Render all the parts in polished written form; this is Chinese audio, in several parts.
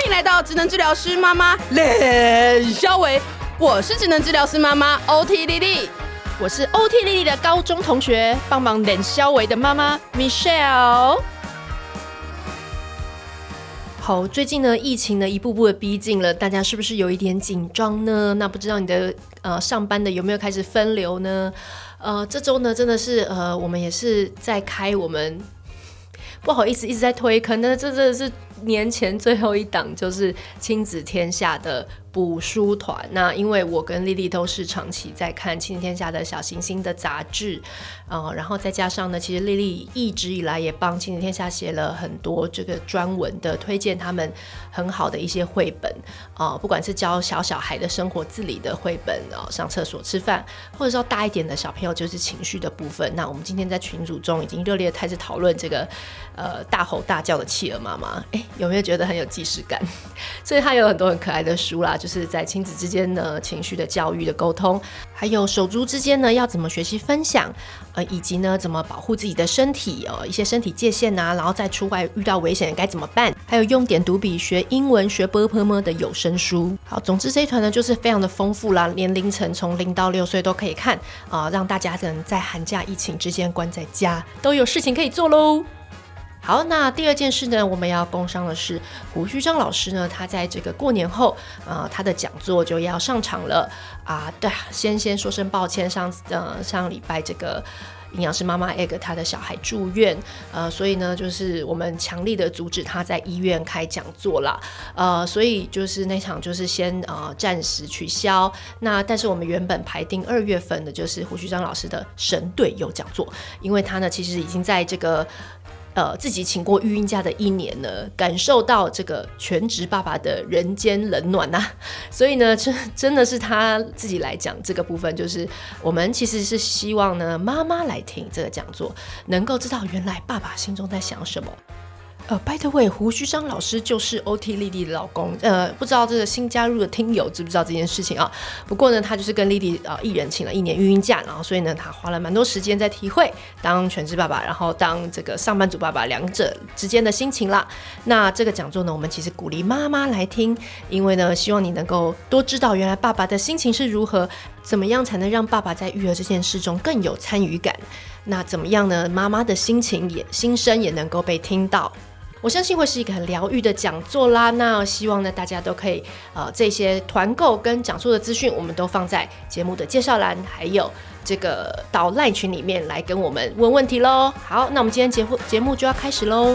迎来到职能治疗师妈妈冷肖维，我是职能治疗师妈妈 OT 丽丽， 我是 OT 丽丽的高中同学，帮忙冷肖维的妈妈 Michelle。好，最近呢，疫情呢一步步的逼近了，大家是不是有一点紧张呢？那不知道你的上班的有没有开始分流呢？这周呢真的是我们也是在开我们。不好意思，一直在推坑，但是这真的是年前最后一档，就是亲子天下的补书团。那因为我跟丽丽都是长期在看亲子天下的小行星的杂志，然后再加上呢，其实丽丽一直以来也帮亲子天下写了很多这个专文的推荐，他们很好的一些绘本，不管是教小孩的生活自理的绘本，上厕所、吃饭，或者说大一点的小朋友就是情绪的部分。那我们今天在群组中已经热烈的开始讨论这个大吼大叫的企鹅妈妈，有没有觉得很有既视感？所以它有很多很可爱的书啦，就是在亲子之间呢，情绪的教育的沟通，还有手足之间呢要怎么学习分享，以及呢怎么保护自己的身体，一些身体界限啊，然后在出外遇到危险该怎么办，还有用点读笔学英文学 ㄅㄆㄇ 的有声书。好，总之这一团呢就是非常的丰富啦，年龄层从0到6岁都可以看，让大家能在寒假疫情之间关在家都有事情可以做咯。好，那第二件事呢，我们要工商的是胡须章老师呢，他在这个过年后，他的讲座就要上场了啊。对，先说声抱歉，上礼拜这个营养师妈妈 egg 他的小孩住院，所以呢，就是我们强力的阻止他在医院开讲座啦，所以就是那场就是先暂时取消。那但是我们原本排定2月份的，就是胡须章老师的神队友讲座，因为他呢其实已经在这个自己请过育婴假的1年呢，感受到这个全职爸爸的人间冷暖啊，所以呢，真的是他自己来讲这个部分，就是我们其实是希望呢，妈妈来听这个讲座，能够知道原来爸爸心中在想什么。by the way， 胡须章老师就是 OT 丽丽的老公，不知道这个新加入的听友知不知道这件事情啊？不过呢，他就是跟丽丽一人请了1年育婴假，然后所以呢，他花了蛮多时间在体会当全职爸爸，然后当这个上班族爸爸两者之间的心情啦。那这个讲座呢，我们其实鼓励妈妈来听，因为呢，希望你能够多知道原来爸爸的心情是如何，怎么样才能让爸爸在育儿这件事中更有参与感？那怎么样呢？妈妈的心声也能够被听到。我相信会是一个很疗愈的讲座啦。那希望呢，大家都可以这些团购跟讲座的资讯，我们都放在节目的介绍栏，还有这个到 LINE 群里面来跟我们问问题咯。好，那我们今天节目就要开始咯。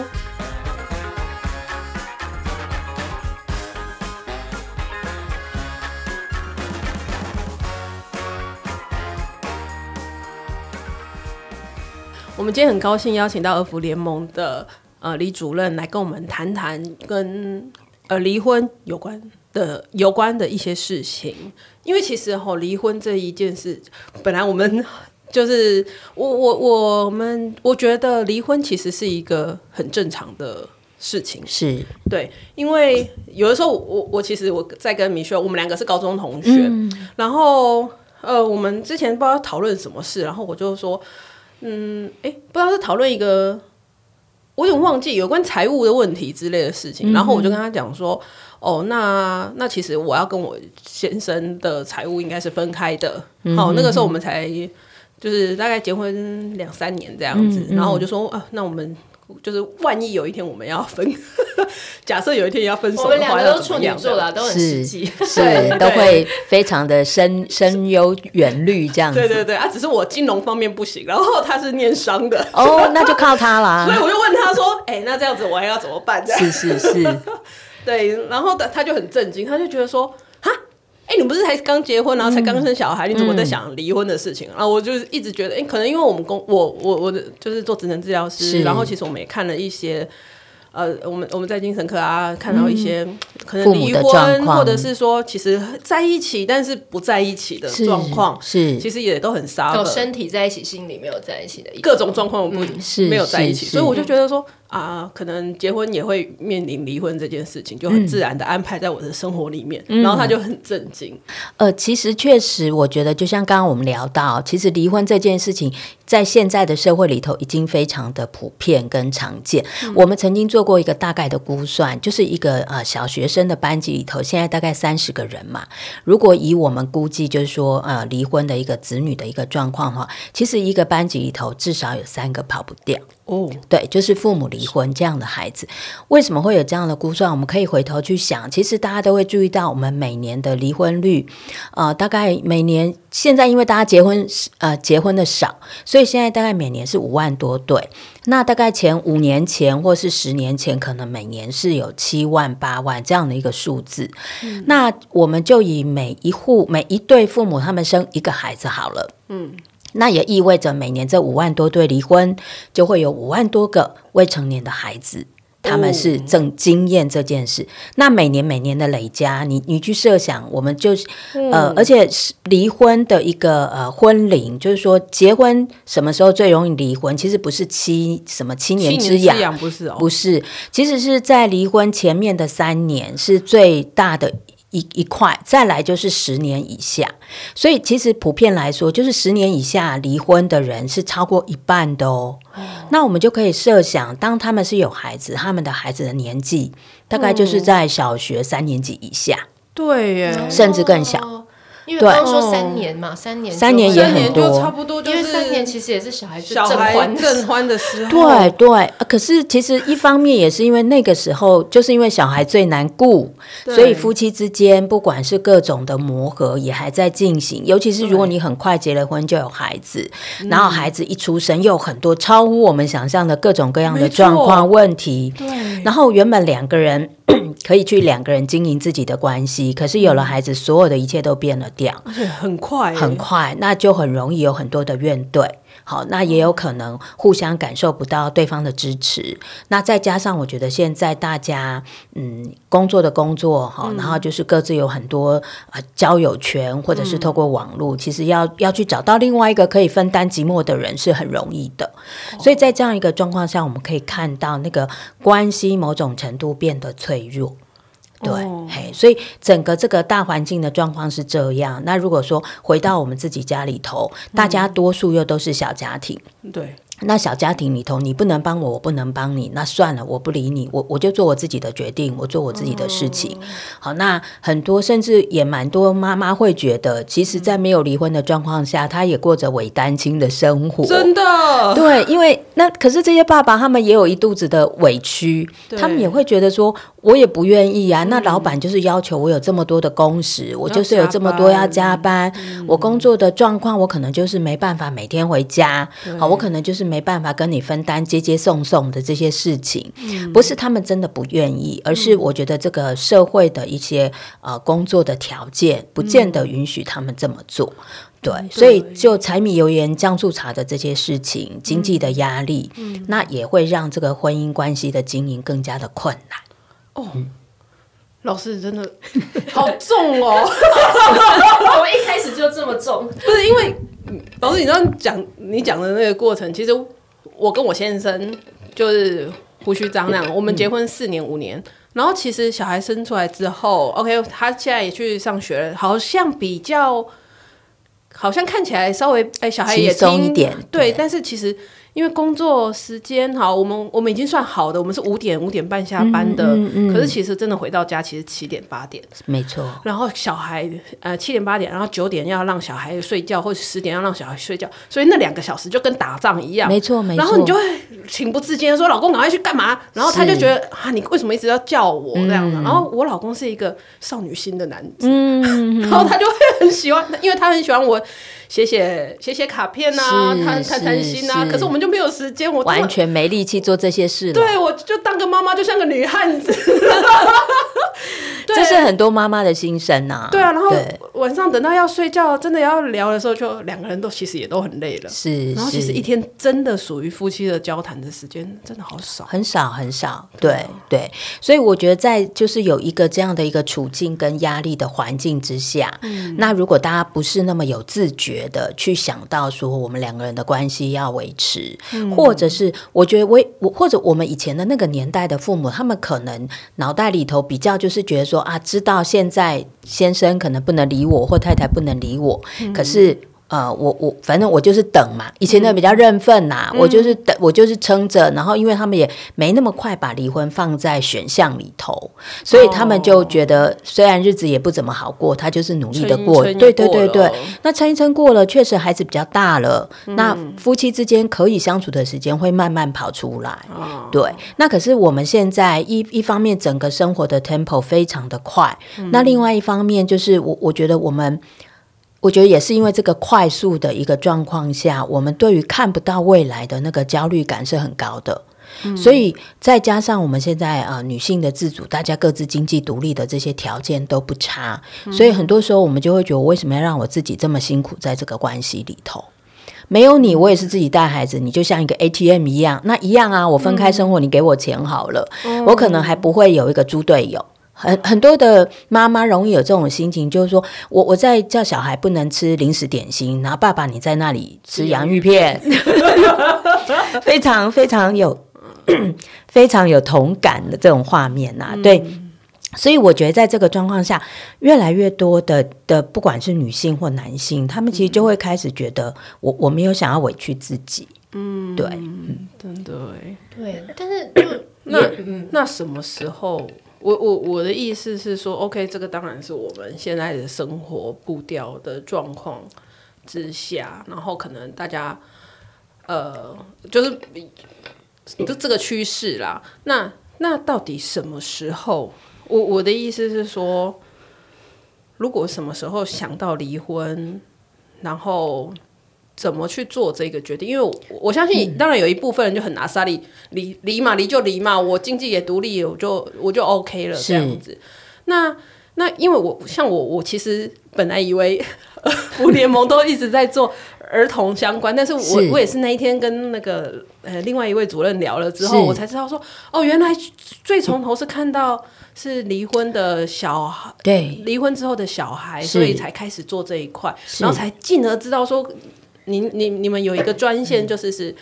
我们今天很高兴邀请到儿福联盟的李主任来跟我们谈谈跟离婚有关的一些事情。因为其实离婚这一件事，本来我们就是我觉得离婚其实是一个很正常的事情， 是对，因为有的时候我其实我在跟Michelle，我们2个是高中同学，然后我们之前不知道讨论什么事，然后我就说不知道是讨论一个我有点忘记有关财务的问题之类的事情，然后我就跟他讲说那其实我要跟我先生的财务应该是分开的，那个时候我们才就是大概结婚2-3年这样子，然后我就说那我们就是万一有一天我们要分假设有一天要分手的话， 我们2个都处女座啦，都很实际， 是都会非常的深忧远虑这样子。 对只是我金融方面不行，然后他是念商的那就靠他啦。 所以我就问他说那这样子我还要怎么办？ 是对，然后他就很震惊，他就觉得说你不是才刚结婚，然后才刚生小孩，你怎么在想离婚的事情？然后我就一直觉得可能因为我们我就是做职能治疗师，然后其实我们也看了一些我们在精神科看到一些可能离婚，或者是说其实在一起但是不在一起的状况， 是其实也都很傻， 有身体在一起，心里没有在一起的各种状况没有在一起，所以我就觉得说可能结婚也会面临离婚这件事情，就很自然的安排在我的生活里面，然后他就很震惊。 其实确实，我觉得就像刚刚我们聊到，其实离婚这件事情在现在的社会里头已经非常的普遍跟常见。我们曾经做过一个大概的估算，就是一个小学生的班级里头，现在大概30个人嘛。如果以我们估计，就是说离婚的一个子女的一个状况的话，其实一个班级里头至少有3个跑不掉。对，就是父母离婚这样的孩子。为什么会有这样的估算？我们可以回头去想，其实大家都会注意到我们每年的离婚率大概每年现在因为大家结婚的少，所以现在大概每年是5万多对。那大概前5年前或是10年前，可能每年是有7万8万这样的一个数字。那我们就以每一对父母他们生一个孩子好了。那也意味着每年这5万多对离婚，就会有5万多个未成年的孩子，他们是正经验这件事。那每年的累加，你去设想，我们就是而且离婚的一个婚龄，就是说结婚什么时候最容易离婚？其实不是7年之痒，不是，其实是在离婚前面的3年是最大的一块，再来就是10年以下。所以其实普遍来说，就是10年以下离婚的人是超过1半的哦。那我们就可以设想，当他们是有孩子，他们的孩子的年纪大概就是在小学3年级以下， 对耶， 甚至更小。 因为刚刚说3年嘛，3 年也很多， 就差不多就是因为3年其实也是小孩正欢的时候。 对，可是其实一方面也是因为那个时候，就是因为小孩最难顾，所以夫妻之间不管是各种的磨合也还在进行。尤其是如果你很快结了婚就有孩子，然后孩子一出生又有很多超乎我们想象的各种各样的状况问题，然后原本2个人可以去2个人经营自己的关系，可是有了孩子，所有的一切都变了调， 而且很快， 那就很容易有很多的怨怼。好，那也有可能互相感受不到对方的支持。那再加上我觉得现在大家工作，然后就是各自有很多交友圈，或者是透过网络，其实要去找到另外一个可以分担寂寞的人是很容易的。所以在这样一个状况下，我们可以看到那个关系某种程度变得脆弱。对，所以整个这个大环境的状况是这样。那如果说回到我们自己家里头，大家多数又都是小家庭， 对， 那小家庭里头，你不能帮我，我不能帮你，那算了，我不理你，我就做我自己的决定，我做我自己的事情。好，那很多甚至也蛮多妈妈会觉得，其实在没有离婚的状况下，她也过着伪单亲的生活。 真的， 对，因为可是这些爸爸他们也有一肚子的委屈，他们也会觉得说，我也不愿意啊。那老板就是要求我有这么多的工时，我就是有这么多要加班，我工作的状况，我可能就是没办法每天回家，好，我可能就是没办法跟你分担接接送送的这些事情。不是他们真的不愿意，而是我觉得这个社会的一些工作的条件不见得允许他们这么做。对，所以就柴米油盐酱醋茶的这些事情，经济的压力，那也会让这个婚姻关系的经营更加的困难。 老师真的好重哦！ 我一开始就这么重， 不是因为老师，你知道你讲的那个过程，其实我跟我先生就是胡须张亮，我们结婚4年5年，然后其实小孩生出来之后 ，OK， 他现在也去上学了，好像看起来稍微小孩也轻松一点， 对，但是其实因为工作时间好，我们已经算好的，我们是5点半下班的，可是其实真的回到家其实7点8点， 没错。 然后小孩7点8点，然后9点要让小孩睡觉，或者10点要让小孩睡觉，所以那2个小时就跟打仗一样， 没错。 然后你就会情不自禁的说：“老公，赶快去干嘛？”然后他就觉得你为什么一直要叫我这样的？然后我老公是一个少女心的男子，然后他就会很喜欢，因为他很喜欢我写卡片啊，谈心啊，可是我们就没有时间，我完全没力气做这些事了。 对，我就当个妈妈就像个女汉子。 这是很多妈妈的心声啊。 对啊，然后晚上等到要睡觉，真的要聊的时候，就两个人都其实也都很累了。 是， 然后其实一天真的属于夫妻的交谈的时间真的好少， 很少很少。对对，所以我觉得在就是有一个这样的一个处境跟压力的环境之下，那如果大家不是那么有自觉的去想到说我们两个人的关系要维持，或者是我觉得或者我们以前的那个年代的父母，他们可能脑袋里头比较就是觉得说啊，知道现在先生可能不能理我，或太太不能理我，可是我反正我就是等嘛，以前的比较认份啦，我就是等，我就是撑着，然后因为他们也没那么快把离婚放在选项里头，所以他们就觉得虽然日子也不怎么好过，他就是努力的过，对对对对，那撑一撑过了，确实孩子比较大了，那夫妻之间可以相处的时间会慢慢跑出来，对，那可是我们现在一方面整个生活的 tempo 非常的快，那另外一方面就是我觉得我觉得也是因为这个快速的一个状况下，我们对于看不到未来的那个焦虑感是很高的，所以再加上我们现在女性的自主，大家各自经济独立的这些条件都不差，所以很多时候我们就会觉得我为什么要让我自己这么辛苦在这个关系里头，没有你我也是自己带孩子，你就像一个 ATM 一样，那一样啊，我分开生活，你给我钱好了，我可能还不会有一个猪队友。很多的妈妈容易有这种心情，就是说我在叫小孩不能吃零食点心，然后爸爸你在那里吃洋芋片非常非常有非常有同感的这种画面啊，对，所以我觉得在这个状况下，越来越多的不管是女性或男性，他们其实就会开始觉得我没有想要委屈自己，对， 真的对，但是就那什么时候？我的意思是说 ，OK， 这个当然是我们现在的生活步调的状况之下，然后可能大家就是就这个趋势啦。那到底什么时候？我的意思是说，如果什么时候想到离婚，然后怎么去做这个决定？因为我相信，当然有一部分人就很拿沙利离嘛，离就离嘛，我经济也独立，我就 OK 了这样子。那因为我其实本来以为福联盟都一直在做儿童相关，但是我也是那一天跟那个另外一位主任聊了之后，我才知道说哦，原来最从头是看到是离婚的小孩，对，离婚之后的小孩，所以才开始做这一块，然后才进而知道说。你们有一个专线，就是是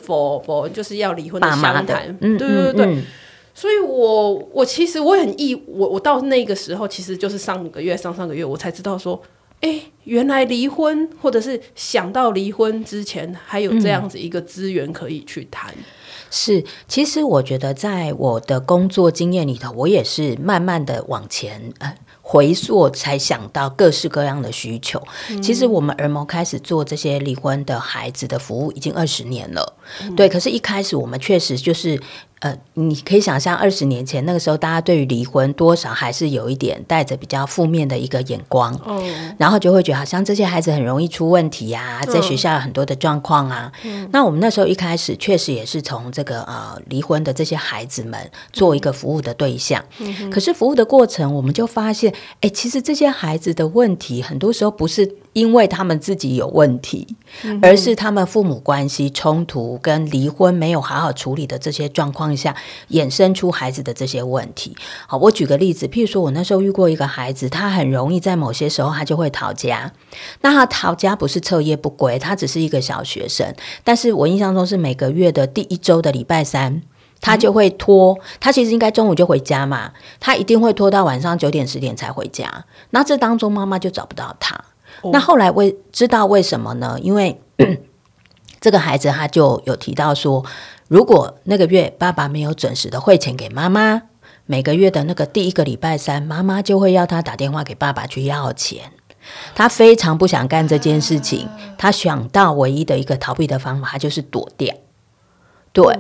for 就是要离婚的详谈，对对对。所以我其实我很我到那个时候，其实就是上个月我才知道说，原来离婚或者是想到离婚之前，还有这样子一个资源可以去谈。 是，其实我觉得在我的工作经验里头，我也是慢慢的往前回溯才想到各式各样的需求。其实我们儿盟开始做这些离婚的孩子的服务已经20年了，对。可是一开始我们确实就是你可以想象20年前那个时候，大家对于离婚多少还是有一点带着比较负面的一个眼光，然后就会觉得好像这些孩子很容易出问题啊，在学校有很多的状况啊。那我们那时候一开始确实也是从这个离婚的这些孩子们做一个服务的对象，可是服务的过程我们就发现其实这些孩子的问题很多时候不是因为他们自己有问题，而是他们父母关系冲突跟离婚没有好好处理的这些状况下衍生出孩子的这些问题。好，我举个例子，譬如说我那时候遇过一个孩子，他很容易在某些时候他就会逃家。那他逃家不是彻夜不归，他只是一个小学生，但是我印象中是每个月的第1周的礼拜三他就会拖，他其实应该中午就回家嘛，他一定会拖到晚上9点10点才回家。那这当中妈妈就找不到他。那后来知道为什么呢？因为这个孩子他就有提到说，如果那个月爸爸没有准时的汇钱给妈妈，每个月的那个第1个礼拜三，妈妈就会要他打电话给爸爸去要钱。他非常不想干这件事情，他想到唯一的一个逃避的方法，他就是躲掉。对，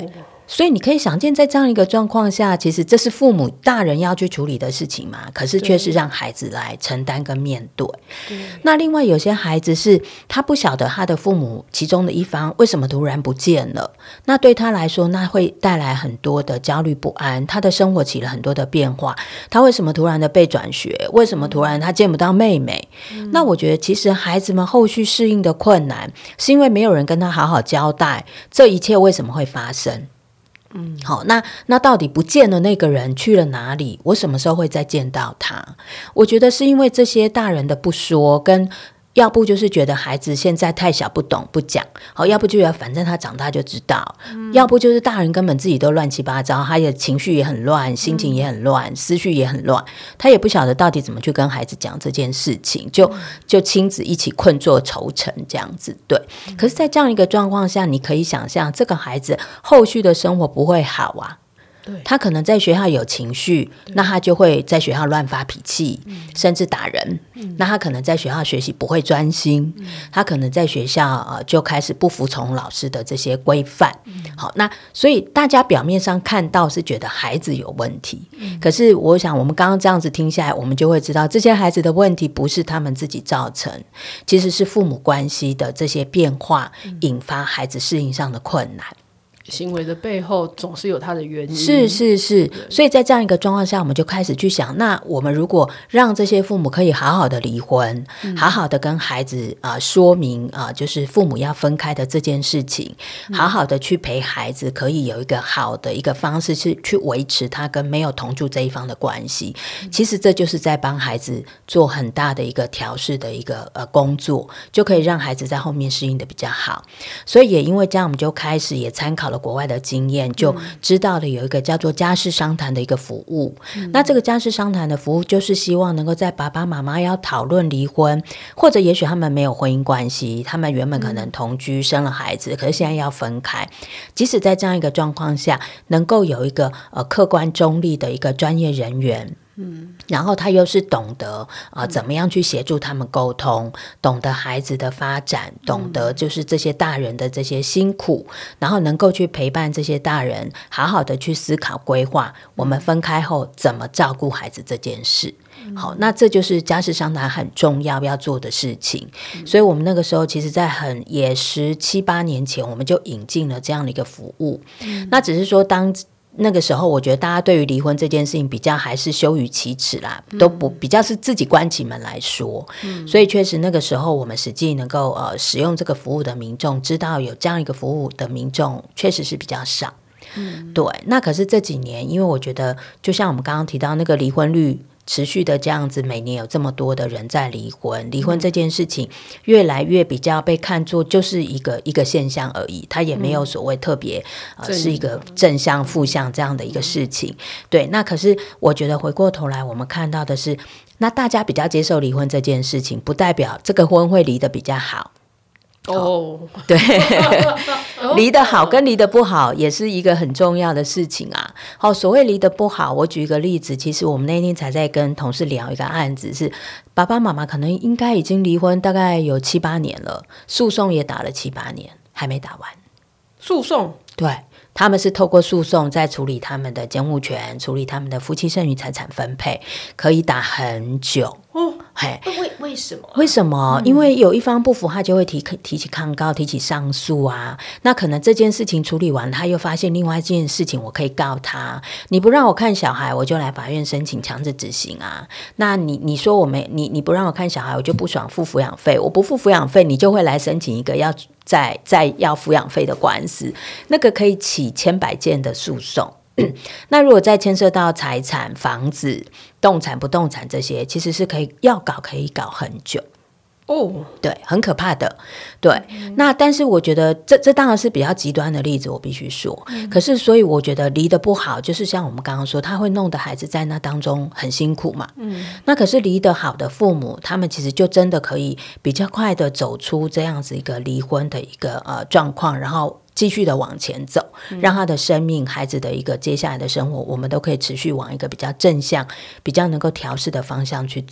所以你可以想见，在这样一个状况下，其实这是父母大人要去处理的事情嘛，可是却是让孩子来承担跟面对。那另外有些孩子是他不晓得他的父母其中的一方为什么突然不见了，那对他来说那会带来很多的焦虑不安，他的生活起了很多的变化，他为什么突然的被转学，为什么突然他见不到妹妹。那我觉得其实孩子们后续适应的困难是因为没有人跟他好好交代这一切为什么会发生。好，那到底不见了那个人去了哪里？我什么时候会再见到他？我觉得是因为这些大人的不说，跟要不就是觉得孩子现在太小不懂不讲，好，要不就反正他长大就知道，要不就是大人根本自己都乱七八糟，他的情绪也很乱，心情也很乱，思绪也很乱，他也不晓得到底怎么去跟孩子讲这件事情，就亲子一起困作愁城这样子。对，可是在这样一个状况下，你可以想象这个孩子后续的生活不会好啊，他可能在学校有情绪，那他就会在学校乱发脾气，甚至打人。那他可能在学校学习不会专心，他可能在学校就开始不服从老师的这些规范。好，那所以大家表面上看到是觉得孩子有问题，可是我想我们刚刚这样子听下来，我们就会知道这些孩子的问题不是他们自己造成，其实是父母关系的这些变化引发孩子适应上的困难。 行为的背后总是有它的原因， 是，所以在这样一个状况下，我们就开始去想，那我们如果让这些父母可以好好的离婚，好好的跟孩子说明就是父母要分开的这件事情，好好的去陪孩子，可以有一个好的一个方式是去维持他跟没有同住这一方的关系。其实这就是在帮孩子做很大的一个调适的一个工作，就可以让孩子在后面适应的比较好。所以也因为这样，我们就开始也参考了国外的经验，就知道了有一个叫做家事商谈的一个服务。那这个家事商谈的服务就是希望能够在爸爸妈妈要讨论离婚，或者也许他们没有婚姻关系，他们原本可能同居生了孩子，可是现在要分开，即使在这样一个状况下，能够有一个客观中立的一个专业人员，然后他又是懂得怎么样去协助他们沟通，懂得孩子的发展，懂得就是这些大人的这些辛苦，然后能够去陪伴这些大人好好的去思考规划我们分开后怎么照顾孩子这件事。好，那这就是家事商谈很重要要做的事情。所以我们那个时候其实在也17、8年前我们就引进了这样的一个服务。那只是说那个时候我觉得大家对于离婚这件事情比较还是羞于启齿啦，都不比较是自己关起门来说。所以确实那个时候我们实际能够使用这个服务的民众，知道有这样一个服务的民众确实是比较少。对，那可是这几年因为我觉得就像我们刚刚提到那个离婚率持续的这样子，每年有这么多的人在离婚这件事情越来越比较被看作就是一个现象而已，它也没有所谓特别是一个正向负向这样的一个事情。对，那可是我觉得回过头来我们看到的是，那大家比较接受离婚这件事情，不代表这个婚会离得比较好。对，离得好跟离得不好也是一个很重要的事情啊。好，所谓离得不好，我举一个例子，其实我们那天才在跟同事聊一个案子，是爸爸妈妈可能应该已经离婚大概有7、8年了，诉讼也打了7、8年还没打完。 诉讼？对， 他们是透过诉讼在处理他们的监护权，处理他们的夫妻剩余财产分配，可以打很久。为什么？因为有一方不服，他就会提起抗告，提起上诉啊。那可能这件事情处理完，他又发现另外一件事情，我可以告他。你不让我看小孩，我就来法院申请强制执行啊。那你说你不让我看小孩，我就不爽付抚养费。我不付抚养费，你就会来申请一个要再要抚养费的官司，那个可以起千百件的诉讼。那如果再牵涉到财产、房子、动产、不动产这些，其实是可以搞很久。对，很可怕的。对，那但是我觉得这当然是比较极端的例子，我必须说。可是所以我觉得离得不好，就是像我们刚刚说，他会弄得孩子在那当中很辛苦嘛。那可是离得好的父母，他们其实就真的可以比较快的走出这样子一个离婚的一个状况，然后继续的往前走，让他的生命、孩子的一个接下来的生活，我们都可以持续往一个比较正向、比较能够调适的方向去走。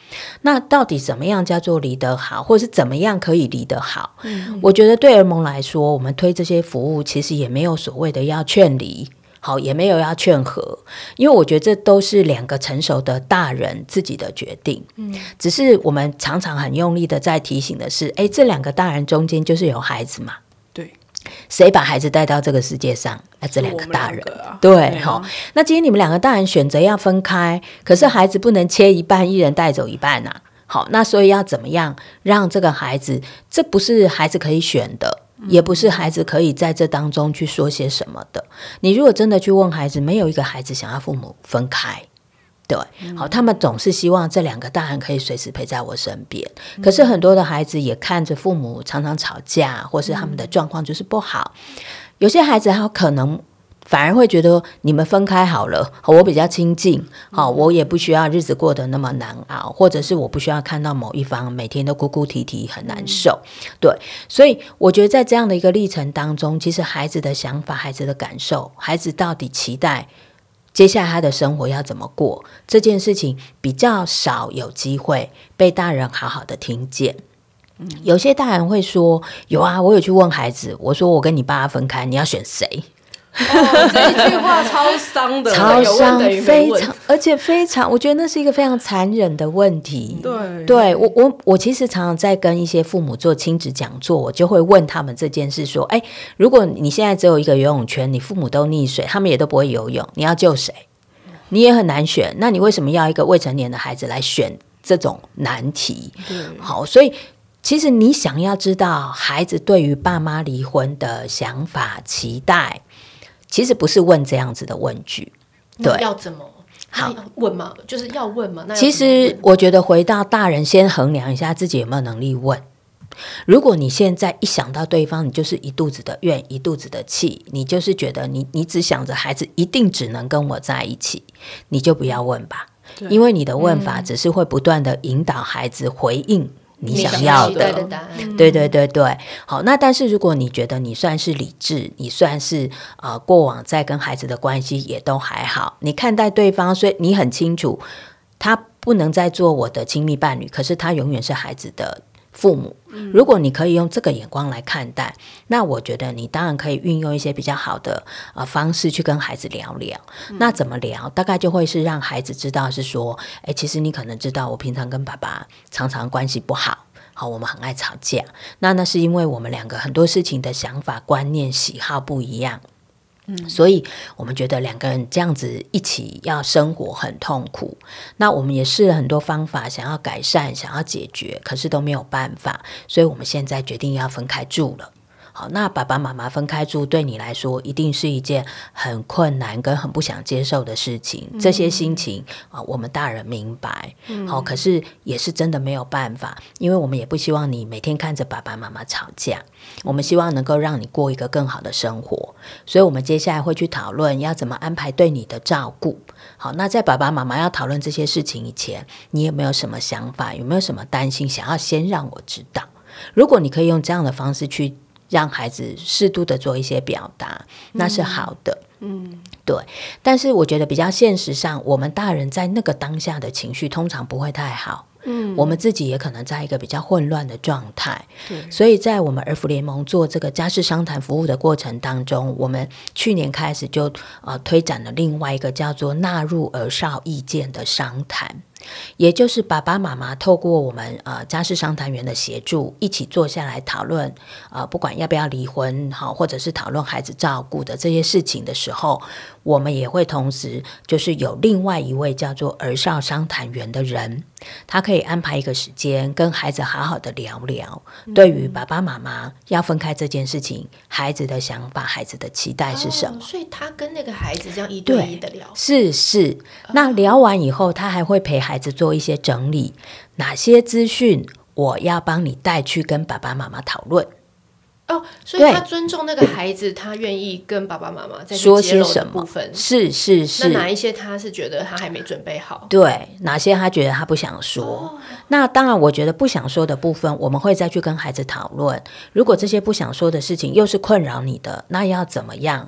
那到底怎么样叫做离得好，或是怎么样可以离得好？我觉得对儿盟来说，我们推这些服务其实也没有所谓的要劝离，好，也没有要劝和，因为我觉得这都是两个成熟的大人自己的决定。只是我们常常很用力的在提醒的是，这两个大人中间就是有孩子嘛。 对， 谁把孩子带到这个世界上？这两个大人。 对， 那今天你们两个大人选择要分开，可是孩子不能切一半，一人带走一半啊。好，那所以要怎么样让这个孩子，这不是孩子可以选的，也不是孩子可以在这当中去说些什么的。你如果真的去问孩子，没有一个孩子想要父母分开。对，好，他们总是希望这两个大人可以随时陪在我身边。可是很多的孩子也看着父母常常吵架，或是他们的状况就是不好。有些孩子他可能反而会觉得你们分开好了，我比较亲近，我也不需要日子过得那么难熬，或者是我不需要看到某一方每天都哭哭啼啼很难受。对，所以我觉得在这样的一个历程当中，其实孩子的想法、孩子的感受，孩子到底期待接下来他的生活要怎么过，这件事情比较少有机会被大人好好的听见。有些大人会说，有啊，我有去问孩子，我说我跟你爸分开，你要选谁？ 这一句话超伤的， 超伤， 非常， 而且非常，我觉得那是一个非常残忍的问题。对，我其实常常在跟一些父母做亲子讲座，我就会问他们这件事，说，如果你现在只有一个游泳圈，你父母都溺水，他们也都不会游泳，你要救谁？你也很难选，那你为什么要一个未成年的孩子来选这种难题？好，所以其实你想要知道孩子对于爸妈离婚的想法、期待，其实不是问这样子的问句。对， 要怎么好问吗？就是要问吗？那其实我觉得回到大人先衡量一下自己有没有能力问。如果你现在一想到对方，你就是一肚子的怨，一肚子的气，你就是觉得你只想着孩子一定只能跟我在一起，你就不要问吧，因为你的问法只是会不断的引导孩子回应你想要的答案。 对，好，那但是如果你觉得你算是理智，你算是过往在跟孩子的关系也都还好，你看待对方，所以你很清楚他不能再做我的亲密伴侣，可是他永远是孩子的父母。如果你可以用这个眼光来看待，那我觉得你当然可以运用一些比较好的方式去跟孩子聊聊。那怎么聊？大概就会是让孩子知道是说，其实你可能知道我平常跟爸爸常常关系不好，好，我们很爱吵架，那是因为我们两个很多事情的想法、观念、喜好不一样。所以我们觉得两个人这样子一起要生活很痛苦，那我们也试了很多方法想要改善、想要解决，可是都没有办法，所以我们现在决定要分开住了。好，那爸爸妈妈分开住对你来说一定是一件很困难跟很不想接受的事情，这些心情我们大人明白。好，可是也是真的没有办法，因为我们也不希望你每天看着爸爸妈妈吵架，我们希望能够让你过一个更好的生活，所以我们接下来会去讨论要怎么安排对你的照顾。好，那在爸爸妈妈要讨论这些事情以前，你有没有什么想法，有没有什么担心想要先让我知道？如果你可以用这样的方式去让孩子适度的做一些表达，那是好的。对。但是我觉得比较现实上，我们大人在那个当下的情绪通常不会太好。我们自己也可能在一个比较混乱的状态。所以在我们儿福联盟做这个家事商谈服务的过程当中，我们去年开始就推展了另外一个叫做纳入儿少意见的商谈。也就是爸爸妈妈透过我们家事商谈员的协助，一起坐下来讨论不管要不要离婚，或者是讨论孩子照顾的这些事情的时候，我们也会同时就是有另外一位叫做儿少商谈员的人，他可以安排一个时间跟孩子好好的聊聊，对于爸爸妈妈要分开这件事情，孩子的想法、孩子的期待是什么。 所以他跟那个孩子这样一对一的聊， 是那聊完以后，他还会陪孩子做一些整理，哪些资讯我要帮你带去跟爸爸妈妈讨论。 所以他尊重那个孩子，他愿意跟爸爸妈妈再说揭露些什么部分。 是那哪一些他是觉得他还没准备好？ 对，哪些他觉得他不想说。那当然我觉得不想说的部分，我们会再去跟孩子讨论，如果这些不想说的事情又是困扰你的，那要怎么样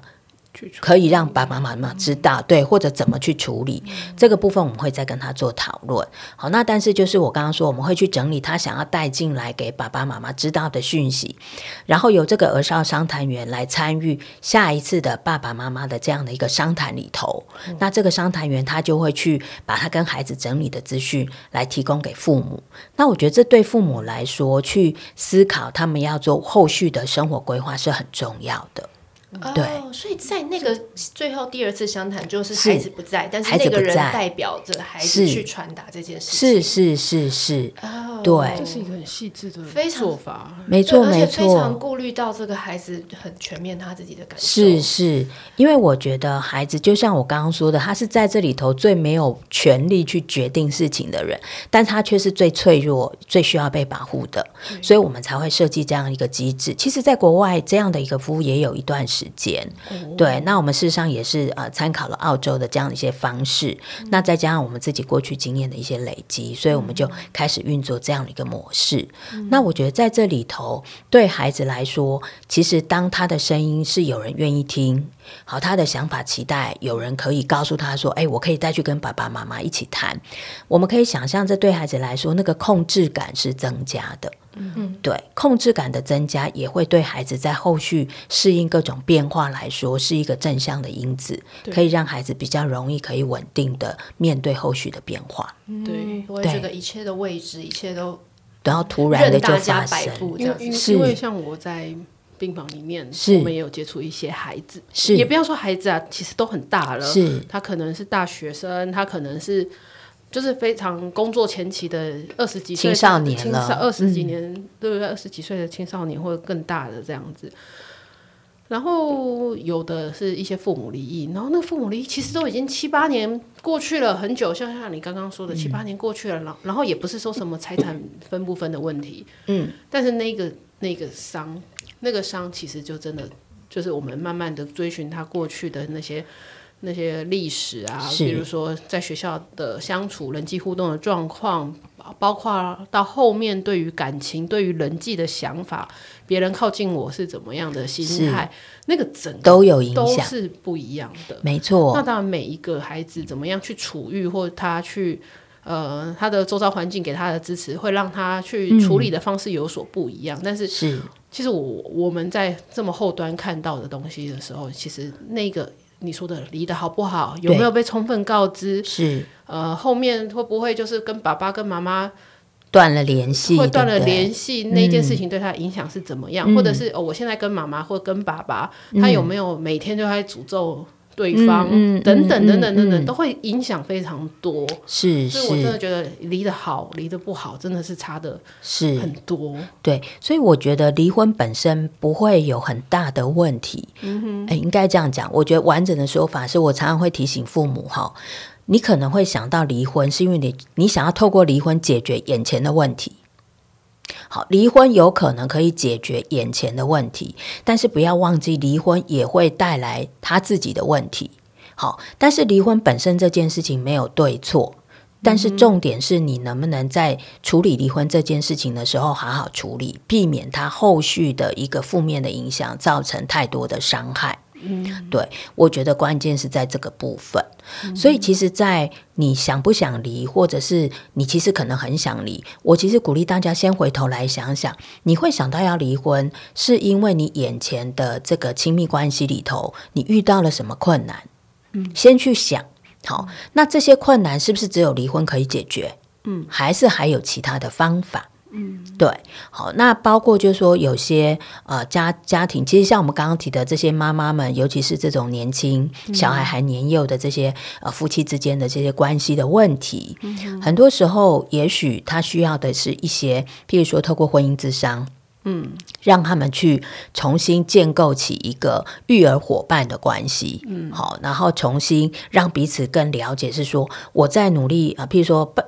可以让爸爸妈妈知道，对，或者怎么去处理，这个部分我们会再跟他做讨论。好，那但是就是我刚刚说，我们会去整理他想要带进来给爸爸妈妈知道的讯息，然后由这个儿少商谈员来参与下一次的爸爸妈妈的这样的一个商谈里头。那这个商谈员他就会去把他跟孩子整理的资讯来提供给父母。那我觉得这对父母来说，去思考他们要做后续的生活规划是很重要的。对， 所以在那个最后第二次相谈，就是孩子不在，但是那个人代表着孩子去传达这件事情。是，对， 这是一个很细致的非常做法， 没错， 而且非常顾虑到这个孩子很全面他自己的感受。 是，因为我觉得孩子就像我刚刚说的，他是在这里头最没有权利去决定事情的人，但他却是最脆弱、最需要被保护的，所以我们才会设计这样一个机制。其实在国外这样的一个服务也有一段时间，对，那我们事实上也是参考了澳洲的这样的一些方式，那再加上我们自己过去经验的一些累积，所以我们就开始运作这样的一个模式。那我觉得在这里头对孩子来说，其实当他的声音是有人愿意听，好，他的想法期待有人可以告诉他说，我可以再去跟爸爸妈妈一起谈，我们可以想象这对孩子来说那个控制感是增加的。对，控制感的增加也会对孩子在后续适应各种变化来说是一个正向的因子，可以让孩子比较容易可以稳定的面对后续的变化。 对， 我会觉得一切的未知，一切都然后突然的就发生， 因为像我在病房里面，我们也有接触一些孩子，也不要说孩子啊，其实都很大了，他可能是大学生，他可能是就是非常工作前期的20几岁青少年了 ，20几年，对不对？20几岁的青少年或者更大的这样子。然后有的是一些父母离异，然后那个父母离异其实都已经7、8年过去了，很久，像你刚刚说的7、8年过去了，然后也不是说什么财产分不分的问题，但是那个伤其实就真的就是我们慢慢的追寻他过去的那些历史啊，比如说在学校的相处、人际互动的状况，包括到后面对于感情、对于人际的想法，别人靠近我是怎么样的心态，那个整个都有影响， 都是不一样的。 没错。 那当然，每一个孩子怎么样去处遇，或者他去他的周遭环境给他的支持，会让他去处理的方式有所不一样。但是其实我们在这么后端看到的东西的时候，其实那个你说的离得好不好，有没有被充分告知， 是后面会不会就是跟爸爸跟妈妈断了联系， 会断了联系，那件事情对他的影响是怎么样，或者是我现在跟妈妈或跟爸爸，他有没有每天就在诅咒对方，等等，都会影响非常多。所以我真的觉得离得好离得不好真的是差的很多。 对，所以我觉得离婚本身不会有很大的问题。应该这样讲，我觉得完整的说法是我常常会提醒父母你可能会想到离婚是因为你想要透过离婚解决眼前的问题。好，离婚有可能可以解决眼前的问题，但是不要忘记离婚也会带来他自己的问题。好，但是离婚本身这件事情没有对错，但是重点是你能不能在处理离婚这件事情的时候好好处理，避免它后续的一个负面的影响造成太多的伤害。对，我觉得关键是在这个部分。所以其实在你想不想离，或者是你其实可能很想离，我其实鼓励大家先回头来想想，你会想到要离婚是因为你眼前的这个亲密关系里头你遇到了什么困难，先去想。好，那这些困难是不是只有离婚可以解决？还是还有其他的方法？对，好，那包括就是说有些家庭，其实像我们刚刚提的这些妈妈们，尤其是这种年轻小孩还年幼的这些夫妻之间的这些关系的问题，很多时候也许他需要的是一些，譬如说透过婚姻咨商，让他们去重新建构起一个育儿伙伴的关系，好，然后重新让彼此更了解，是说我在努力譬如说从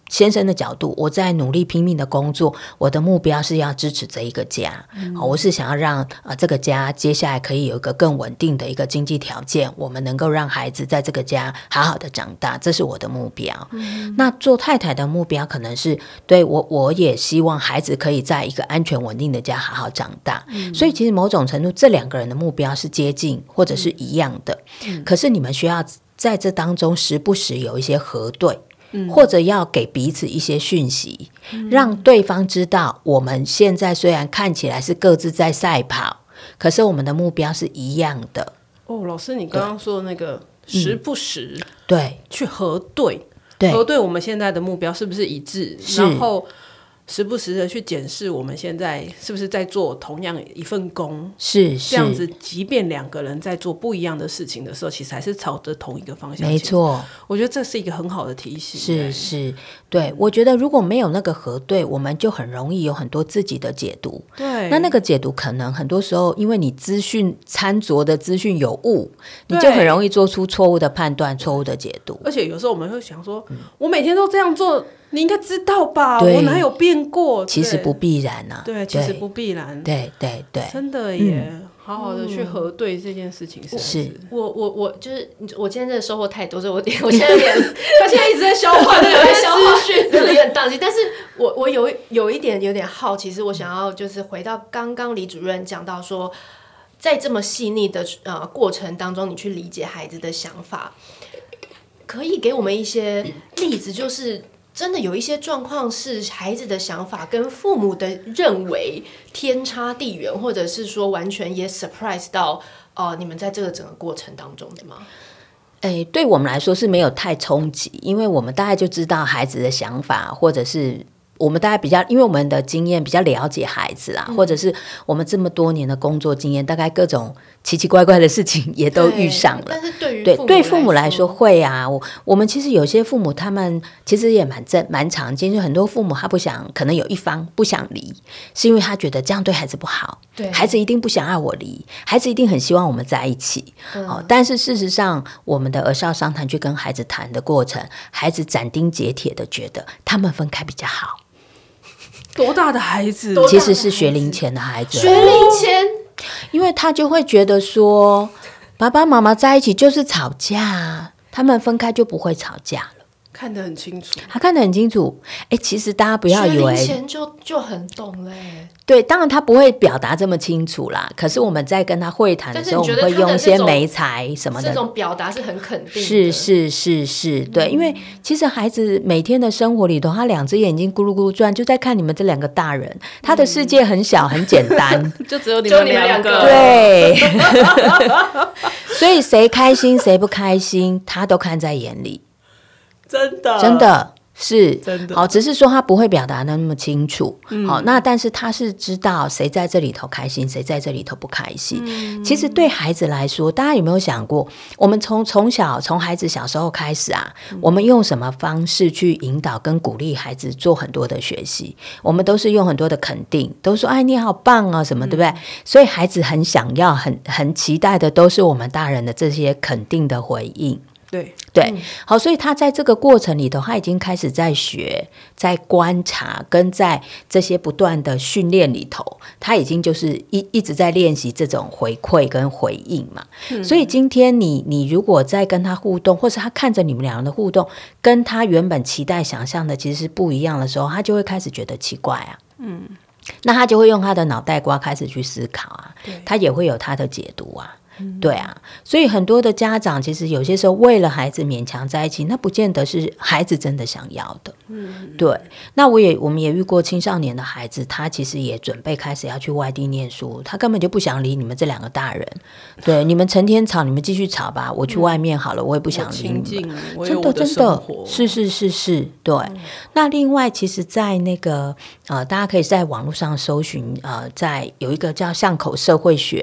先生的角度，我在努力拼命的工作，我的目标是要支持这一个家，我是想要让这个家接下来可以有一个更稳定的一个经济条件，我们能够让孩子在这个家好好的长大，这是我的目标。那做太太的目标可能是对我也希望孩子可以在一个安全稳定的家好好长大，所以其实某种程度这两个人的目标是接近或者是一样的，可是你们需要在这当中时不时有一些核对，或者要给彼此一些讯息，让对方知道我们现在虽然看起来是各自在赛跑，可是我们的目标是一样的。 老师你刚刚说的那个时不时对去核对，核对我们现在的目标是不是一致，然后时不时的去检视我们现在是不是在做同样一份工， 是这样子，即便两个人在做不一样的事情的时候，其实还是朝着同一个方向。 没错， 我觉得这是一个很好的提醒。 是，对，我觉得如果没有那个核对，我们就很容易有很多自己的解读。 对， 那个解读可能很多时候，因为你资讯掺杂的资讯有误，你就很容易做出错误的判断、错误的解读。 而且有时候我们会想说，我每天都这样做，你应该知道吧？我哪有变过？ 其实不必然啊。 对，其实不必然。 对， 真的耶，好好的去核对这件事情是。 我就是我今天真的收获太多，所以我现在他现在一直在消化那个资讯，有点宕机。但是我有一点有点好奇，是我想要就是回到刚刚李主任讲到说，在这么细腻的过程当中，你去理解孩子的想法，可以给我们一些例子，就是真的有一些状况是孩子的想法跟父母的认为天差地远，或者是说完全也 surprise 到你们在这个整个过程当中的吗？ 对我们来说是没有太冲击，因为我们大概就知道孩子的想法，或者是我们大概比较，因为我们的经验比较了解孩子啦，或者是我们这么多年的工作经验，大概各种奇奇怪怪的事情也都遇上了。 但是对父母来说会啊，我们其实有些父母他们其实也蛮常见，就很多父母他不想，可能有一方不想离，是因为他觉得这样对孩子不好，对孩子一定不想要我离，孩子一定很希望我们在一起。但是事实上我们的儿少商谈去跟孩子谈的过程，孩子斩钉截铁的觉得他们分开比较好。 多大的孩子？ 其实是学龄前的孩子。 学龄前， 因为他就会觉得说，爸爸妈妈在一起就是吵架，他们分开就不会吵架了。 看得很清楚， 他看得很清楚。其实大家不要以为学龄前就很懂嘞。 对，当然他不会表达这么清楚啦。可是我们在跟他会谈的时候，我们会用一些媒材什么的。 这种表达是很肯定的。 是，对，因为其实孩子每天的生活里头，他两只眼睛咕噜咕噜转，就在看你们这两个大人，他的世界很小很简单， 就只有你们两个。 对，所以谁开心谁不开心，他都看在眼里。真的是真的好，只是说他不会表达的那么清楚。好，那但是他是知道谁在这里头开心，谁在这里头不开心。其实对孩子来说，大家有没有想过，我们从孩子小时候开始啊，我们用什么方式去引导跟鼓励孩子做很多的学习？我们都是用很多的肯定，都说哎你好棒啊什么，对不对？所以孩子很想要、很期待的都是我们大人的这些肯定的回应。对，好，所以他在这个过程里头，他已经开始在学、在观察，跟在这些不断的训练里头，他已经就是一直在练习这种回馈跟回应嘛。所以今天你如果在跟他互动，或是他看着你们两人的互动，跟他原本期待想象的其实是不一样的时候，他就会开始觉得奇怪啊。那他就会用他的脑袋瓜开始去思考啊，他也会有他的解读啊。对啊，所以很多的家长其实有些时候为了孩子勉强在一起，那不见得是孩子真的想要的。对，那我们也遇过青少年的孩子，他其实也准备开始要去外地念书，他根本就不想理你们这两个大人。对，你们成天吵，你们继续吵吧，我去外面好了，我也不想理你们。真的是，对。那另外，其实在那个大家可以在网络上搜寻在有一个叫巷口社会学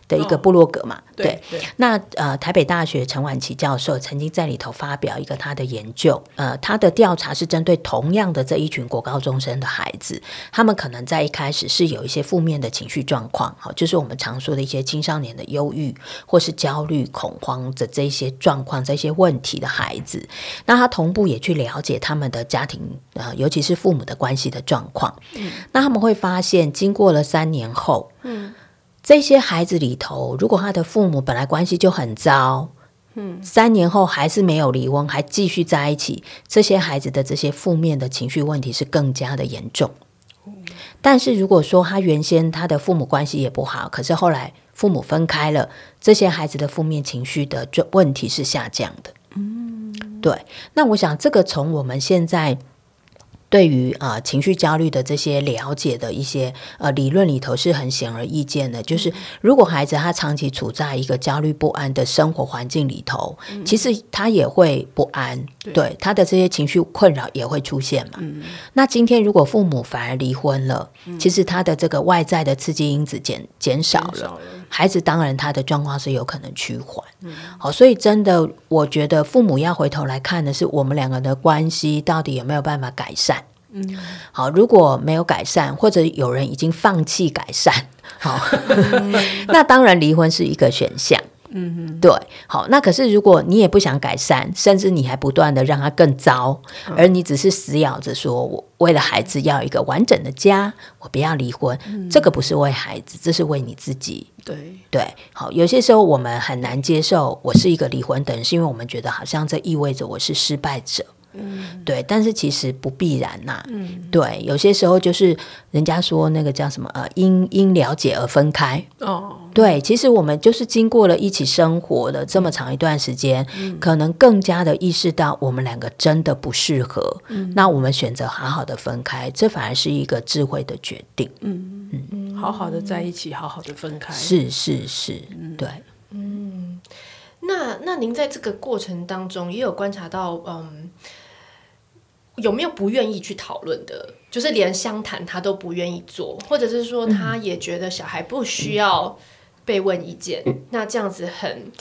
的一个部落格嘛， 对。 那台北大学陈婉琪教授曾经在里头发表一个他的研究，他的调查是针对同样的这一群国高中生的孩子，他们可能在一开始是有一些负面的情绪状况，就是我们常说的一些青少年的忧郁或是焦虑恐慌的这些状况这些问题的孩子，那他同步也去了解他们的家庭尤其是父母的关系的状况，那他们会发现经过了3年后，这些孩子里头，如果他的父母本来关系就很糟，3年后还是没有离婚，还继续在一起，这些孩子的这些负面的情绪问题是更加的严重。但是如果说他原先他的父母关系也不好，可是后来父母分开了，这些孩子的负面情绪的问题是下降的。对，那我想这个从我们现在对于情绪焦虑的这些了解的一些理论里头是很显而易见的，就是如果孩子他长期处在一个焦虑不安的生活环境里头，其实他也会不安，对他的这些情绪困扰也会出现嘛。那今天如果父母反而离婚了，其实他的这个外在的刺激因子减少了，孩子当然他的状况是有可能趋缓。所以真的我觉得父母要回头来看的是我们两个的关系到底有没有办法改善。好，如果没有改善，或者有人已经放弃改善，好，那当然离婚是一个选项。对，好，那可是如果你也不想改善，甚至你还不断的让他更糟，而你只是死咬着说我为了孩子要一个完整的家，我不要离婚，这个不是为孩子，这是为你自己。对，好，有些时候我们很难接受我是一个离婚的人，是因为我们觉得好像这意味着我是失败者。对，但是其实不必然呐。对，有些时候就是人家说那个叫什么因了解而分开。对，其实我们就是经过了一起生活了这么长一段时间，可能更加的意识到我们两个真的不适合，那我们选择好好的分开，这反而是一个智慧的决定。 好好的在一起，好好的分开， 是，对。 那您在这个过程当中也有观察到，有没有不愿意去讨论的，就是连相谈他都不愿意做，或者是说他也觉得小孩不需要被问意见，那这样子很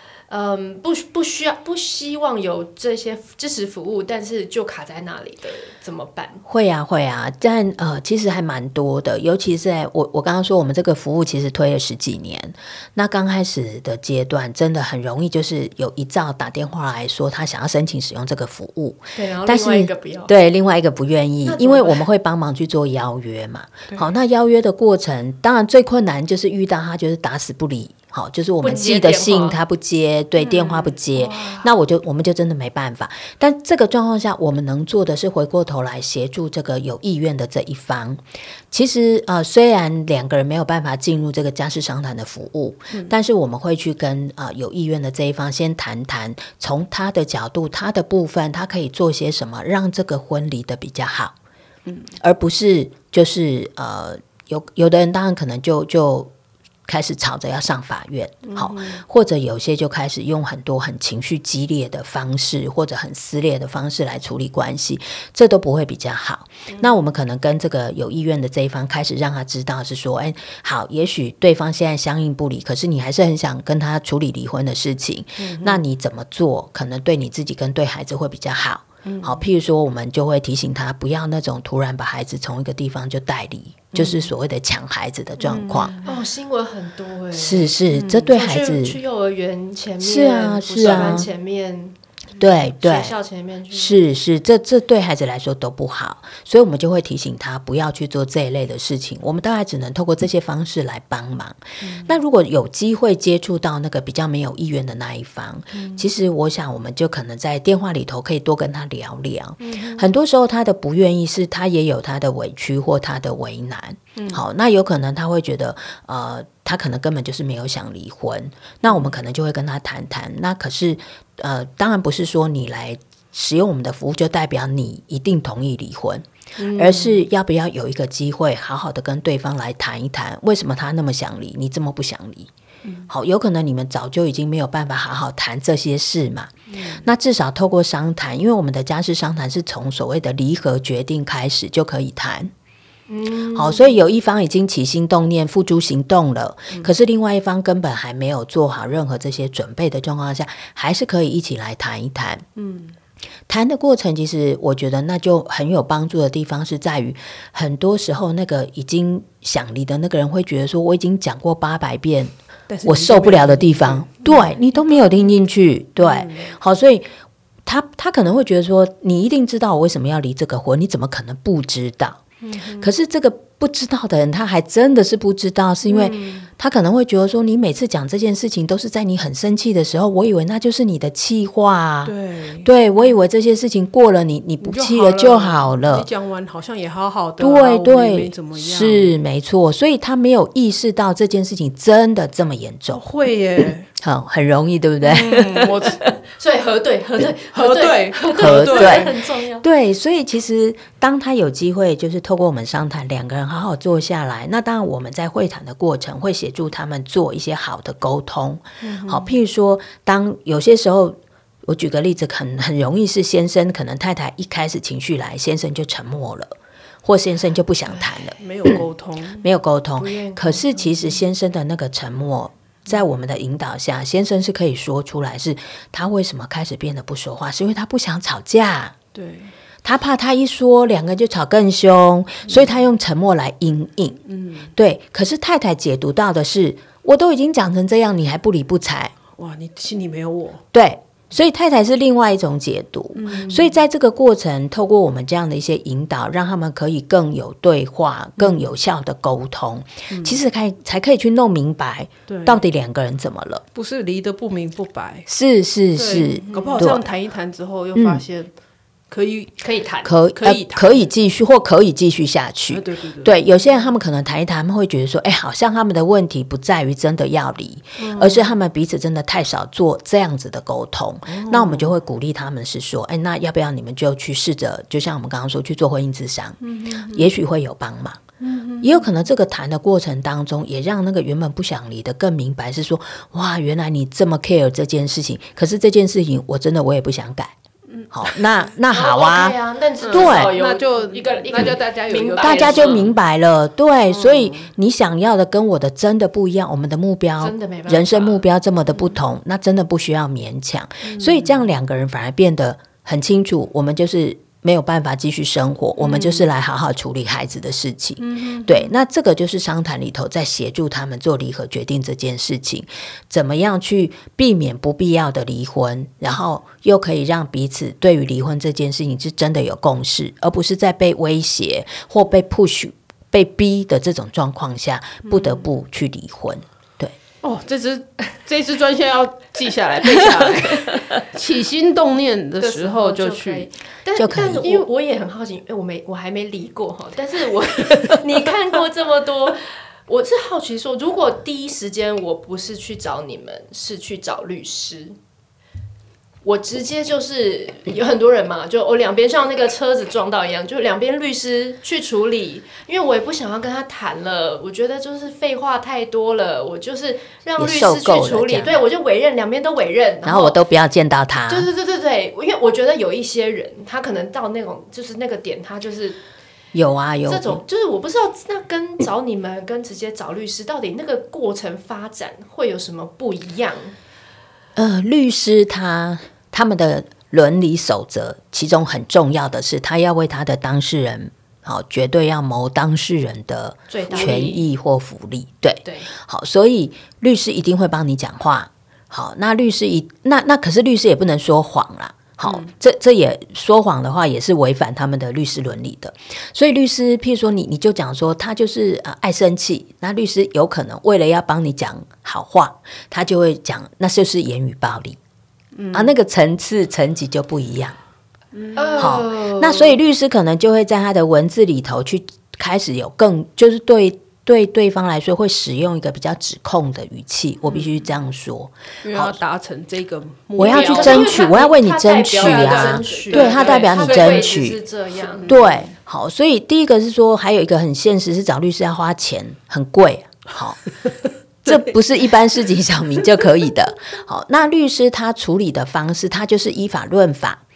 不希望有这些支持服务，但是就卡在那里的怎么办？ 会啊，但其实还蛮多的，尤其是在我刚刚说我们这个服务其实推了10几年，那刚开始的阶段真的很容易，就是有一兆打电话来说他想要申请使用这个服务， 对，然后另外一个不要， 对，另外一个不愿意，因为我们会帮忙去做邀约嘛。好，那邀约的过程当然最困难就是遇到他就是打死不理。好，就是我们寄的信他不接，对，电话不接，那我们就真的没办法。但这个状况下我们能做的是回过头来协助这个有意愿的这一方。其实虽然2个人没有办法进入这个家事商谈的服务，但是我们会去跟有意愿的这一方先谈谈，从他的角度他的部分他可以做些什么让这个婚离得比较好，而不是就是有的人当然可能就开始吵着要上法院，好，或者有些就开始用很多很情绪激烈的方式或者很撕裂的方式来处理关系，这都不会比较好。那我们可能跟这个有意愿的这一方开始让他知道是说，好，也许对方现在相应不理，可是你还是很想跟他处理离婚的事情，那你怎么做可能对你自己跟对孩子会比较好。好，譬如说我们就会提醒他不要那种突然把孩子从一个地方就带离，就是所谓的抢孩子的状况。 新闻很多是，这对孩子去幼儿园前面， 是啊， 前面， 对， 学校前面是，这对孩子来说都不好，所以我们就会提醒他不要去做这一类的事情。我们大概只能透过这些方式来帮忙。那如果有机会接触到那个比较没有意愿的那一方，其实我想我们就可能在电话里头可以多跟他聊聊。很多时候他的不愿意是他也有他的委屈或他的为难。好，那有可能他会觉得他可能根本就是没有想离婚，那我们可能就会跟他谈谈。那可是当然不是说你来使用我们的服务就代表你一定同意离婚，而是要不要有一个机会好好的跟对方来谈一谈，为什么他那么想离，你这么不想离。好，有可能你们早就已经没有办法好好谈这些事嘛。那至少透过商谈，因为我们的家事商谈是从所谓的离合决定开始就可以谈。 好，所以有一方已经起心动念付诸行动了，可是另外一方根本还没有做好任何这些准备的状况下，还是可以一起来谈一谈。谈的过程其实我觉得那就很有帮助的地方是在于，很多时候那个已经想离的那个人会觉得说，我已经讲过800遍我受不了的地方，对你都没有听进去，对，好，所以他可能会觉得说，你一定知道我为什么要离这个婚，你怎么可能不知道？可是这个不知道的人，他还真的是不知道，是因为他可能会觉得说，你每次讲这件事情都是在你很生气的时候，我以为那就是你的气话，对，我以为这些事情过了你不气了就好了， 你讲完好像也好好的， 对对， 我也没怎么样， 是没错，所以他没有意识到这件事情真的这么严重， 会耶， 很容易，对不对？ 所以核对很重要。 对，所以其实当他有机会，就是透过我们商谈，两个人好好坐下来，那当然我们在会谈的过程会协助他们做一些好的沟通。好，譬如说，当有些时候，我举个例子，很容易是先生可能太太一开始情绪来，先生就沉默了。或先生就不想谈了， 没有沟通， 没有沟通。可是其实先生的那个沉默，在我们的引导下，先生是可以说出来，是他为什么开始变得不说话，是因为他不想吵架， 对， 他怕他一说，两个人就吵更凶，所以他用沉默来因应。对。可是太太解读到的是，我都已经讲成这样，你还不理不睬， 哇，你心里没有我， 对。所以太太是另外一种解读，所以在这个过程，透过我们这样的一些引导，让他们可以更有对话、更有效的沟通，其实才可以去弄明白，到底两个人怎么了， 不是离得不明不白， 是， 搞不好这样谈一谈之后，又发现可以谈， 可以继续或可以继续下去。对，有些人他们可能谈一谈，他们会觉得说，好像他们的问题不在于真的要离，而是他们彼此真的太少做这样子的沟通。那我们就会鼓励他们是说，那要不要你们就去试着，就像我们刚刚说去做婚姻咨商，也许会有帮忙。也有可能这个谈的过程当中，也让那个原本不想离的更明白，是说，哇，原来你这么 care 这件事情，可是这件事情我真的我也不想改。好，那好啊， 对， 那就大家有一个大家就明白了，对，所以你想要的跟我的真的不一样，我们的目标人生目标这么的不同，那真的不需要勉强，所以这样两个人反而变得很清楚，我们就是没有办法继续生活，我们就是来好好处理孩子的事情。对，那这个就是商谈里头在协助他们做离合决定这件事情，怎么样去避免不必要的离婚，然后又可以让彼此对于离婚这件事情是真的有共识，而不是在被威胁或被 push 被逼的这种状况下不得不去离婚。 这支专线要记下来背下来起心动念的时候就去就可以。但因为我也很好奇，我还没离过哈，但是你看过这么多，我是好奇说，如果第一时间我不是去找你们，是去找律师，我直接就是有很多人嘛，就我两边像那个车子撞到一样，就两边律师去处理，因为我也不想要跟他谈了，我觉得就是废话太多了，我就是让律师去处理，对，我就委任，两边都委任， 然后我都不要见到他。 对，因为我觉得有一些人，他可能到那种就是那个点，他就是有这种，就是我不知道那跟找你们跟直接找律师，到底那个过程发展会有什么不一样？ 律师他们的伦理守则，其中很重要的是，他要为他的当事人，绝对要谋当事人的权益或福利。对，好，所以律师一定会帮你讲话。好，那律师那可是律师也不能说谎啦。好，这也说谎的话，也是违反他们的律师伦理的。所以律师，譬如说你就讲说他就是爱生气，那律师有可能为了要帮你讲好话，他就会讲那就是言语暴力。那个层次层级就不一样。好，那所以律师可能就会在他的文字里头去开始有更就是对方来说会使用一个比较指控的语气，我必须这样说， 因为要达成这个目标， 我要去争取，我要为你争取啊，对，他代表你争取， 是这样， 对，好，所以第一个是说，还有一个很现实是找律师要花钱，很贵，好。这不是一般市井小民就可以的。好，那律师他处理的方式，他就是依法论法。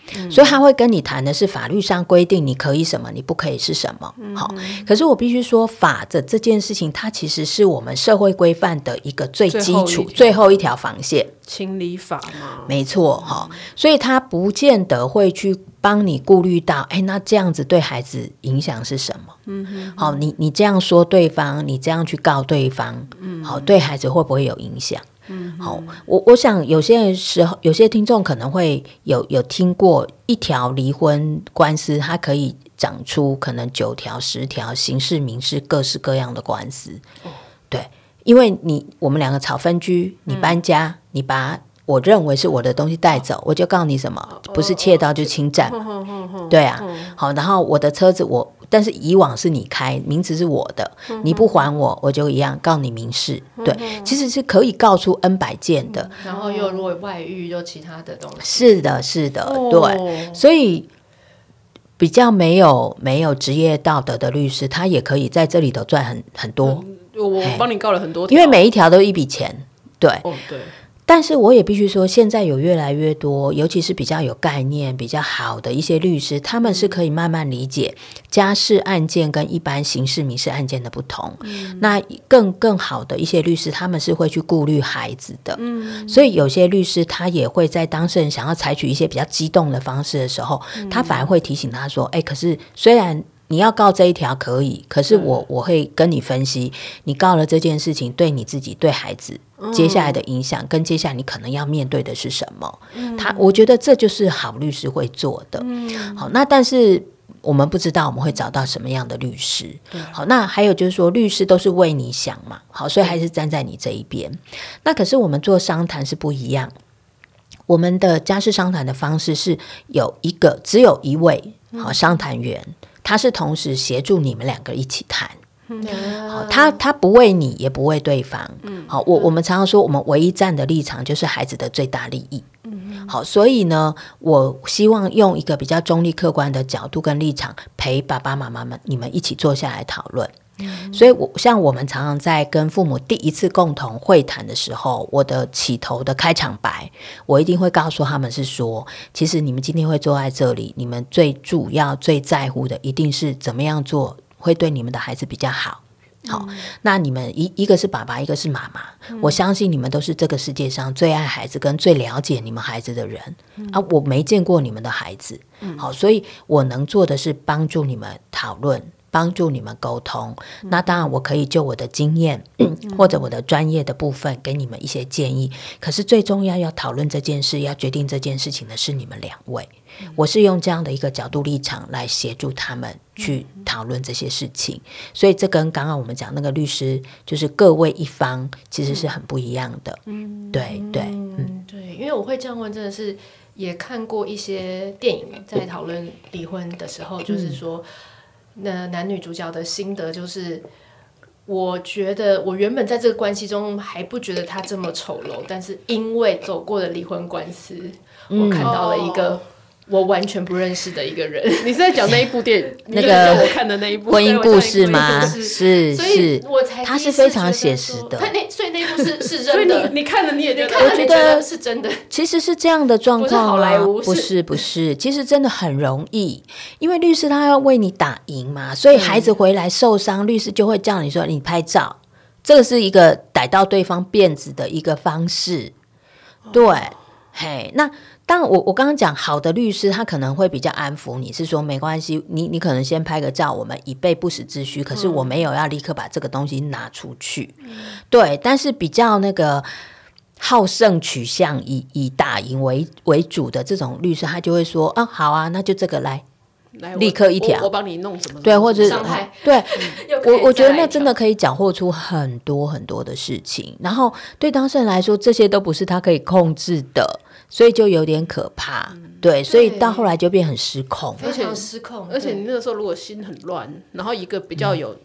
所以他会跟你谈的是法律上规定你可以什么，你不可以是什么。好，可是我必须说，法的这件事情，它其实是我们社会规范的一个最基础、最后一条防线。 情理法嘛， 没错哈，所以他不见得会去帮你顾虑到，那这样子对孩子影响是什么？好，你这样说对方，你这样去告对方，好，对孩子会不会有影响？好，我想有些时候，有些听众可能会有听过一条离婚官司，它可以长出可能9条、10条刑事、民事各式各样的官司。对。因为我们两个吵分居，你搬家，你把我认为是我的东西带走，我就告你什么，不是窃盗就侵占，对啊，好，然后我的车子但是以往是你开，名字是我的，你不还我就一样告你民事，对，其实是可以告出 N 百件的， 然后又如果外遇又其他的东西， 是的，对，所以比较没有职业道德的律师，他也可以在这里头赚很多。 我帮你告了很多条， 因为每一条都一笔钱，对。 对。 但是我也必须说，现在有越来越多，尤其是比较有概念、比较好的一些律师，他们是可以慢慢理解家事案件跟一般刑事、民事案件的不同。那更好的一些律师，他们是会去顾虑孩子的。所以有些律师他也会在当事人想要采取一些比较激动的方式的时候，他反而会提醒他说：“可是虽然你要告这一条可以，可是我会跟你分析，你告了这件事情对你自己、对孩子接下来的影响，跟接下来你可能要面对的是什么。我觉得这就是好律师会做的。好，那但是我们不知道我们会找到什么样的律师。好，那还有就是说，律师都是为你想嘛，好，所以还是站在你这一边。那可是我们做商谈是不一样，我们的家事商谈的方式是只有一位好商谈员。他是同时协助你们两个一起谈，好，他不为你，也不为对方。好，我们常常说，我们唯一站的立场就是孩子的最大利益。好，所以呢，我希望用一个比较中立客观的角度跟立场，陪爸爸妈妈们你们一起坐下来讨论。所以像我们常常在跟父母第一次共同会谈的时候，我的起头的开场白，我一定会告诉他们是说，其实你们今天会坐在这里，你们最主要最在乎的一定是怎么样做会对你们的孩子比较好。好，那你们一个是爸爸，一个是妈妈，我相信你们都是这个世界上最爱孩子跟最了解你们孩子的人我没见过你们的孩子，好，所以我能做的是帮助你们讨论，帮助你们沟通。那当然我可以就我的经验或者我的专业的部分给你们一些建议，可是最重要讨论这件事，要决定这件事情的是你们两位。我是用这样的一个角度立场来协助他们去讨论这些事情，所以这跟刚刚我们讲那个律师就是各为一方其实是很不一样的。对， 因为我会这样问真的是也看过一些电影在讨论离婚的时候，就是说那男女主角的心得就是，我觉得我原本在这个关系中还不觉得他这么丑陋，但是因为走过了离婚官司，我看到了一个我完全不认识的一个人。 你是在讲那一部电影， 那个叫我看的那一部婚姻故事吗？是， 所以我才它是非常写实的。 所以那一部是真的。 所以你看了你也觉得， 我觉得是真的。 其实是这样的状况不是好莱坞， 不是，其实真的很容易，因为律师他要为你打赢嘛，所以孩子回来受伤，律师就会叫你说你拍照，这个是一个逮到对方辫子的一个方式。对，那当然我刚刚讲好的律师他可能会比较安抚你，是说没关系，你可能先拍个照，我们以备不时之需，可是我没有要立刻把这个东西拿出去。对，但是比较那个好胜取向以打赢为主的这种律师，他就会说好啊，那就这个来立刻一条， 我帮你弄什么， 对，或者伤害， 对，我觉得那真的可以缴获出很多很多的事情，然后对当事人来说，这些都不是他可以控制的，所以就有点可怕。对，所以到后来就变很失控， 非常失控。 而且你那个时候如果心很乱，然后一个比较有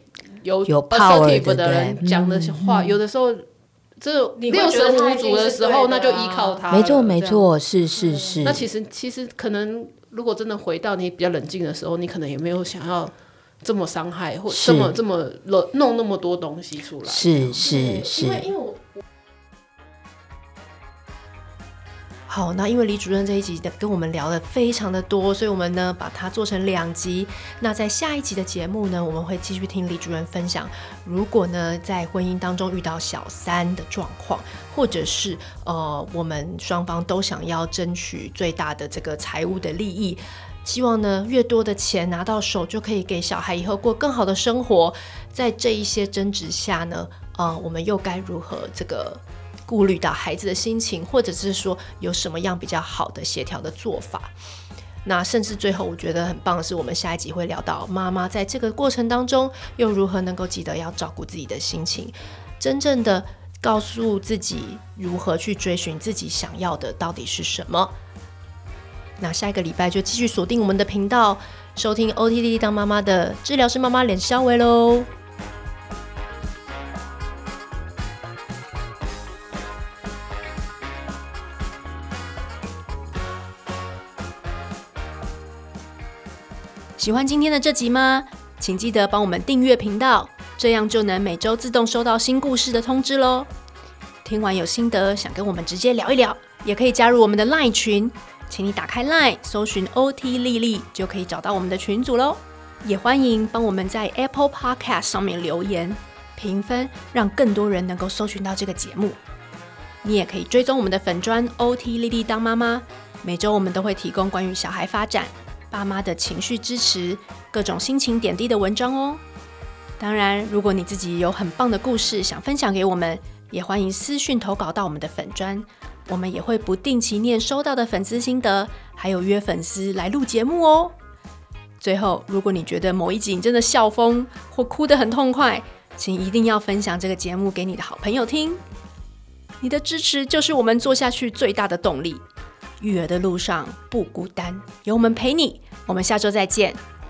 power 的人讲的话，有的时候这六神无主的时候，那就依靠他了。 没错，是。 那其实可能，如果真的回到你比较冷静的时候，你可能也没有想要这么伤害，或这么弄那么多东西出来。是。 因为我好，那因为李主任这一集跟我们聊的非常的多，所以我们呢把它做成2集。那在下一集的节目呢，我们会继续听李主任分享，如果呢在婚姻当中遇到小三的状况，或者是我们双方都想要争取最大的这个财务的利益，希望呢越多的钱拿到手就可以给小孩以后过更好的生活。在这一些争执下呢，我们又该如何这个顾虑到孩子的心情，或者是说有什么样比较好的协调的做法。那甚至最后我觉得很棒的是，我们下一集会聊到妈妈在这个过程当中又如何能够记得要照顾自己的心情，真正的告诉自己如何去追寻自己想要的到底是什么。那下一个礼拜就继续锁定我们的频道，收听 OT 当妈妈的治疗师妈妈脸肖维咯。喜欢今天的这集吗？请记得帮我们订阅频道，这样就能每周自动收到新故事的通知咯。听完有心得，想跟我们直接聊一聊，也可以加入我们的 LINE 群，请你打开 LINE 搜寻 OT 丽丽就可以找到我们的群组咯。也欢迎帮我们在 Apple Podcast 上面留言评分，让更多人能够搜寻到这个节目。你也可以追踪我们的粉专 OT 丽丽当妈妈，每周我们都会提供关于小孩发展、爸妈的情绪支持、各种心情点滴的文章哦。当然，如果你自己有很棒的故事想分享给我们，也欢迎私讯投稿到我们的粉专，我们也会不定期念收到的粉丝心得，还有约粉丝来录节目哦。最后，如果你觉得某一集你真的笑疯或哭得很痛快，请一定要分享这个节目给你的好朋友听。你的支持就是我们做下去最大的动力。育儿的路上不孤单，有我们陪你。我们下周再见，